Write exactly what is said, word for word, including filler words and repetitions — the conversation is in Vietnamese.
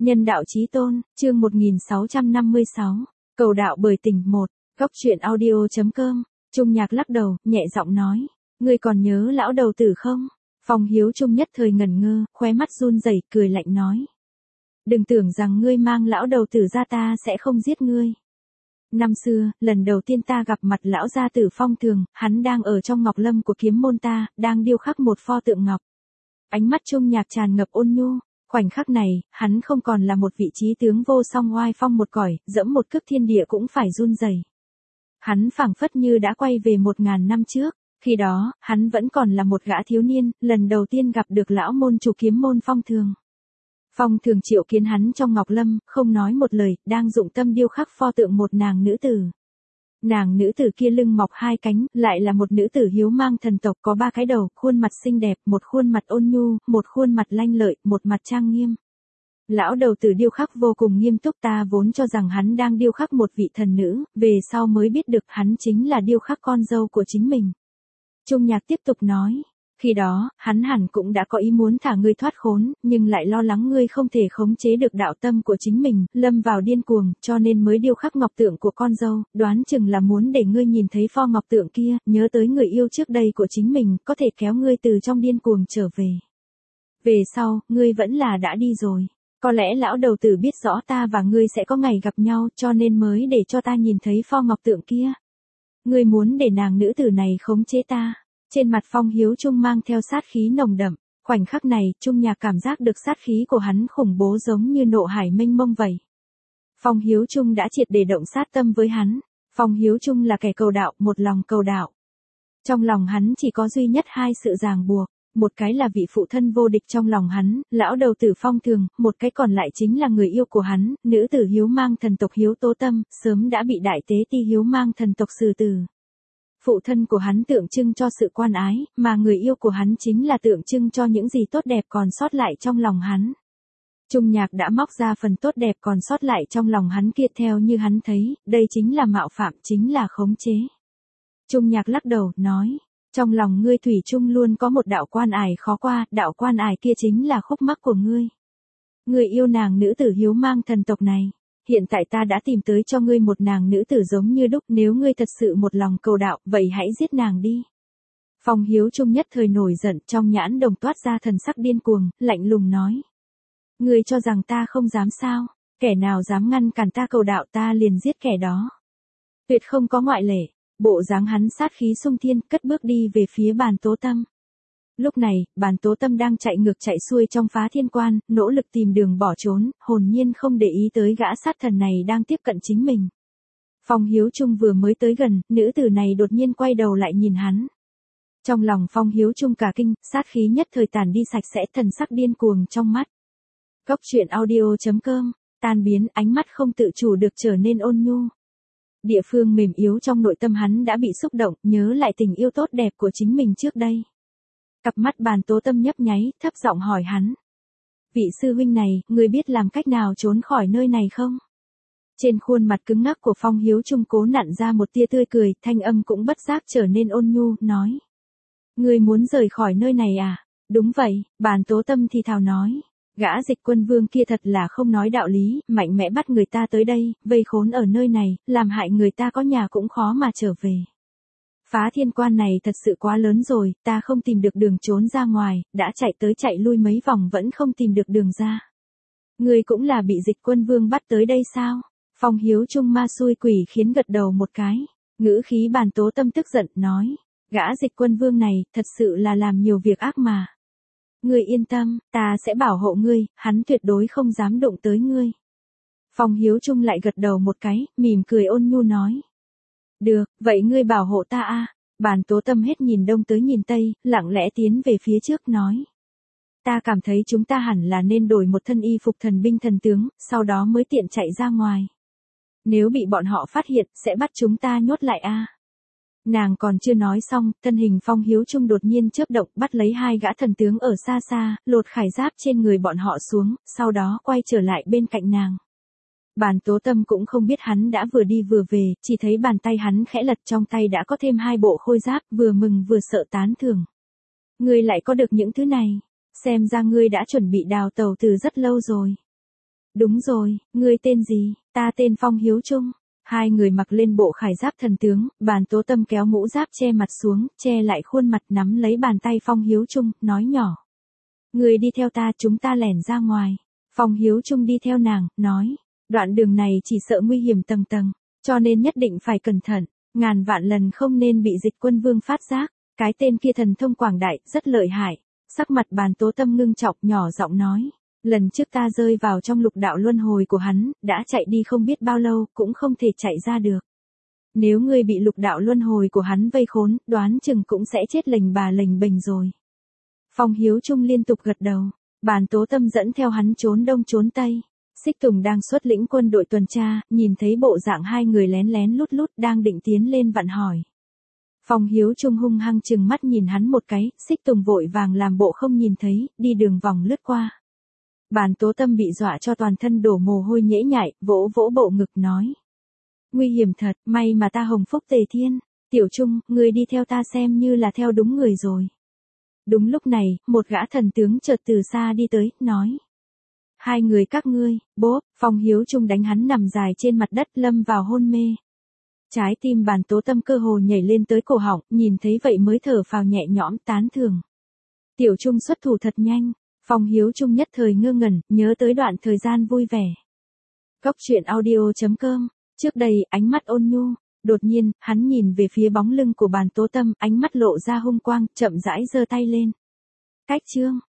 Nhân đạo chí tôn, chương một nghìn sáu trăm năm mươi sáu, cầu đạo bởi tình một, góc truyện audio.com, Trung Nhạc lắc đầu, nhẹ giọng nói, ngươi còn nhớ lão đầu tử không? Phong Hiếu Trung nhất thời ngẩn ngơ, khóe mắt run rẩy, cười lạnh nói. Đừng tưởng rằng ngươi mang lão đầu tử ra ta sẽ không giết ngươi. Năm xưa, lần đầu tiên ta gặp mặt lão gia tử Phong Thường, hắn đang ở trong ngọc lâm của kiếm môn ta, đang điêu khắc một pho tượng ngọc. Ánh mắt Trung Nhạc tràn ngập ôn nhu. Khoảnh khắc này, hắn không còn là một vị trí tướng vô song oai phong một cõi, dẫm một cước thiên địa cũng phải run rẩy. Hắn phảng phất như đã quay về một ngàn năm trước, khi đó, hắn vẫn còn là một gã thiếu niên, lần đầu tiên gặp được lão môn chủ kiếm môn Phong Thường. Phong Thường triệu kiến hắn trong ngọc lâm, không nói một lời, đang dụng tâm điêu khắc pho tượng một nàng nữ tử. Nàng nữ tử kia lưng mọc hai cánh, lại là một nữ tử hiếu mang thần tộc, có ba cái đầu, khuôn mặt xinh đẹp, một khuôn mặt ôn nhu, một khuôn mặt lanh lợi, một mặt trang nghiêm. Lão đầu tử điêu khắc vô cùng nghiêm túc, ta vốn cho rằng hắn đang điêu khắc một vị thần nữ, về sau mới biết được hắn chính là điêu khắc con dâu của chính mình. Trung Nhạc tiếp tục nói. Khi đó, hắn hẳn cũng đã có ý muốn thả ngươi thoát khốn, nhưng lại lo lắng ngươi không thể khống chế được đạo tâm của chính mình, lâm vào điên cuồng, cho nên mới điêu khắc ngọc tượng của con dâu, đoán chừng là muốn để ngươi nhìn thấy pho ngọc tượng kia, nhớ tới người yêu trước đây của chính mình, có thể kéo ngươi từ trong điên cuồng trở về. Về sau, ngươi vẫn là đã đi rồi. Có lẽ lão đầu tử biết rõ ta và ngươi sẽ có ngày gặp nhau, cho nên mới để cho ta nhìn thấy pho ngọc tượng kia. Ngươi muốn để nàng nữ tử này khống chế ta. Trên mặt Phong Hiếu Trung mang theo sát khí nồng đậm, khoảnh khắc này, Trung Nhạc cảm giác được sát khí của hắn khủng bố giống như nộ hải mênh mông vậy. Phong Hiếu Trung đã triệt để động sát tâm với hắn. Phong Hiếu Trung là kẻ cầu đạo, một lòng cầu đạo. Trong lòng hắn chỉ có duy nhất hai sự ràng buộc, một cái là vị phụ thân vô địch trong lòng hắn, lão đầu tử Phong Thường, một cái còn lại chính là người yêu của hắn, nữ tử hiếu mang thần tộc Hiếu Tố Tâm, sớm đã bị đại tế ti hiếu mang thần tộc xử tử. Phụ thân của hắn tượng trưng cho sự quan ái, mà người yêu của hắn chính là tượng trưng cho những gì tốt đẹp còn sót lại trong lòng hắn. Trung Nhạc đã móc ra phần tốt đẹp còn sót lại trong lòng hắn kia theo như hắn thấy, đây chính là mạo phạm, chính là khống chế. Trung Nhạc lắc đầu, nói, trong lòng ngươi thủy chung luôn có một đạo quan ải khó qua, đạo quan ải kia chính là khúc mắc của ngươi. Ngươi yêu nàng nữ tử hiếu mang thần tộc này. Hiện tại ta đã tìm tới cho ngươi một nàng nữ tử giống như đúc, nếu ngươi thật sự một lòng cầu đạo, vậy hãy giết nàng đi. Phong Hiếu Trung nhất thời nổi giận, trong nhãn đồng toát ra thần sắc điên cuồng, lạnh lùng nói. Ngươi cho rằng ta không dám sao, kẻ nào dám ngăn cản ta cầu đạo ta liền giết kẻ đó. Tuyệt không có ngoại lệ, bộ dáng hắn sát khí xung thiên, cất bước đi về phía Bàn Tố Tâm. Lúc này, Bàn Tố Tâm đang chạy ngược chạy xuôi trong Phá Thiên Quan, nỗ lực tìm đường bỏ trốn, hồn nhiên không để ý tới gã sát thần này đang tiếp cận chính mình. Phong Hiếu Trung vừa mới tới gần, nữ tử này đột nhiên quay đầu lại nhìn hắn. Trong lòng Phong Hiếu Trung cả kinh, sát khí nhất thời tàn đi sạch sẽ, thần sắc điên cuồng trong mắt. Góc truyện audio.com, tan biến, ánh mắt không tự chủ được trở nên ôn nhu. Địa phương mềm yếu trong nội tâm hắn đã bị xúc động, nhớ lại tình yêu tốt đẹp của chính mình trước đây. Cặp mắt Bàn Tố Tâm nhấp nháy, thấp giọng hỏi hắn. Vị sư huynh này, ngươi biết làm cách nào trốn khỏi nơi này không? Trên khuôn mặt cứng ngắc của Phong Hiếu Trung cố nặn ra một tia tươi cười, thanh âm cũng bất giác trở nên ôn nhu, nói. Ngươi muốn rời khỏi nơi này à? Đúng vậy, Bàn Tố Tâm thì thào nói. Gã Dịch Quân Vương kia thật là không nói đạo lý, mạnh mẽ bắt người ta tới đây, vây khốn ở nơi này, làm hại người ta có nhà cũng khó mà trở về. Phá Thiên Quan này thật sự quá lớn rồi, ta không tìm được đường trốn ra ngoài, đã chạy tới chạy lui mấy vòng vẫn không tìm được đường ra. Ngươi cũng là bị Dịch Quân Vương bắt tới đây sao? Phong Hiếu Trung ma xui quỷ khiến gật đầu một cái, ngữ khí Bàn Tố Tâm tức giận, nói, gã Dịch Quân Vương này, thật sự là làm nhiều việc ác mà. Ngươi yên tâm, ta sẽ bảo hộ ngươi, hắn tuyệt đối không dám đụng tới ngươi. Phong Hiếu Trung lại gật đầu một cái, mỉm cười ôn nhu nói. Được, vậy ngươi bảo hộ ta a. Bàn Tố Tâm hết nhìn đông tới nhìn tây, lặng lẽ tiến về phía trước nói. Ta cảm thấy chúng ta hẳn là nên đổi một thân y phục thần binh thần tướng, sau đó mới tiện chạy ra ngoài. Nếu bị bọn họ phát hiện, sẽ bắt chúng ta nhốt lại a. Nàng còn chưa nói xong, thân hình Phong Hiếu Trung đột nhiên chớp động, bắt lấy hai gã thần tướng ở xa xa, lột khải giáp trên người bọn họ xuống, sau đó quay trở lại bên cạnh nàng. Bàn Tố Tâm cũng không biết hắn đã vừa đi vừa về, chỉ thấy bàn tay hắn khẽ lật, trong tay đã có thêm hai bộ khôi giáp, vừa mừng vừa sợ tán thưởng. Ngươi lại có được những thứ này, xem ra ngươi đã chuẩn bị đào tẩu từ rất lâu rồi. Đúng rồi, ngươi tên gì? Ta tên Phong Hiếu Trung. Hai người mặc lên bộ khải giáp thần tướng, Bàn Tố Tâm kéo mũ giáp che mặt xuống, che lại khuôn mặt nắm lấy bàn tay Phong Hiếu Trung, nói nhỏ. Ngươi đi theo ta, chúng ta lẻn ra ngoài. Phong Hiếu Trung đi theo nàng, nói. Đoạn đường này chỉ sợ nguy hiểm tầng tầng, cho nên nhất định phải cẩn thận, ngàn vạn lần không nên bị Dịch Quân Vương phát giác. Cái tên kia thần thông quảng đại, rất lợi hại. Sắc mặt Bàn Tố Tâm ngưng trọng, nhỏ giọng nói. Lần trước ta rơi vào trong lục đạo luân hồi của hắn, đã chạy đi không biết bao lâu, cũng không thể chạy ra được. Nếu ngươi bị lục đạo luân hồi của hắn vây khốn, đoán chừng cũng sẽ chết lềnh bà lềnh bềnh rồi. Phong Hiếu Trung liên tục gật đầu, Bàn Tố Tâm dẫn theo hắn trốn đông trốn tây. Xích Tùng đang xuất lĩnh quân đội tuần tra, nhìn thấy bộ dạng hai người lén lén lút lút đang định tiến lên vặn hỏi. Phong Hiếu Trung hung hăng chừng mắt nhìn hắn một cái, Xích Tùng vội vàng làm bộ không nhìn thấy, đi đường vòng lướt qua. Bàn Tố Tâm bị dọa cho toàn thân đổ mồ hôi nhễ nhại, vỗ vỗ bộ ngực nói. Nguy hiểm thật, may mà ta hồng phúc tề thiên. Tiểu Trung, ngươi đi theo ta xem như là theo đúng người rồi. Đúng lúc này, một gã thần tướng chợt từ xa đi tới, nói. Hai người các ngươi, bốp, Phong Hiếu Trung đánh hắn nằm dài trên mặt đất lâm vào hôn mê. Trái tim Bàn Tố Tâm cơ hồ nhảy lên tới cổ họng, nhìn thấy vậy mới thở phào nhẹ nhõm tán thưởng. Tiểu Trung xuất thủ thật nhanh. Phong Hiếu Trung nhất thời ngơ ngẩn, nhớ tới đoạn thời gian vui vẻ. Cốc truyện audio chấm com, trước đây, ánh mắt ôn nhu, đột nhiên, hắn nhìn về phía bóng lưng của Bàn Tố Tâm, ánh mắt lộ ra hung quang, chậm rãi giơ tay lên. Cách chương.